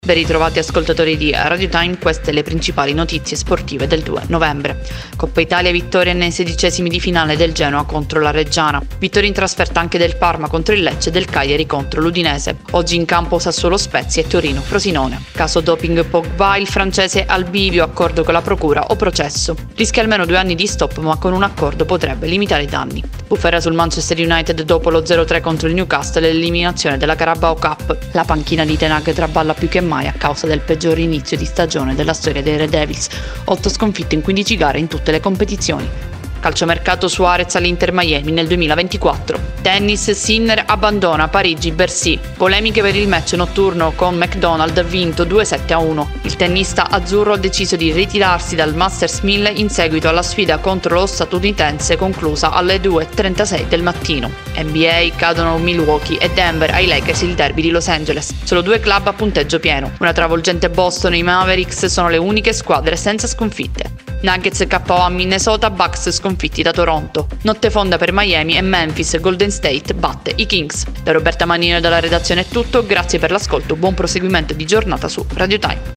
Ben ritrovati ascoltatori di Radio Time, queste le principali notizie sportive del 2 novembre. Coppa Italia, vittoria nei 16esimi di finale del Genoa contro la Reggiana. Vittoria in trasferta anche del Parma contro il Lecce e del Cagliari contro l'Udinese. Oggi in campo Sassuolo Spezia e Torino Frosinone. Caso doping Pogba, il francese al bivio, accordo con la procura o processo. Rischia almeno 2 anni di stop, ma con un accordo potrebbe limitare i danni. Bufera sul Manchester United dopo lo 0-3 contro il Newcastle e l'eliminazione della Carabao Cup. La panchina di Ten Hag traballa più che mai a causa del peggior inizio di stagione della storia dei Red Devils, 8 sconfitte in 15 gare in tutte le competizioni. Calciomercato, Suarez all'Inter Miami nel 2024. Tennis, Sinner abbandona Parigi-Bercy. Polemiche per il match notturno con McDonald vinto 2-7-1. Il tennista azzurro ha deciso di ritirarsi dal Masters 1000 in seguito alla sfida contro lo statunitense conclusa alle 2:36 del mattino. NBA, cadono Milwaukee e Denver ai Lakers il derby di Los Angeles. Solo 2 club a punteggio pieno. Una travolgente Boston e i Mavericks sono le uniche squadre senza sconfitte. Nuggets KO a Minnesota, Bucks sconfitti da Toronto. Notte fonda per Miami e Memphis, Golden State batte i Kings. Da Roberta Manino e dalla redazione è tutto, grazie per l'ascolto, buon proseguimento di giornata su Radio Time.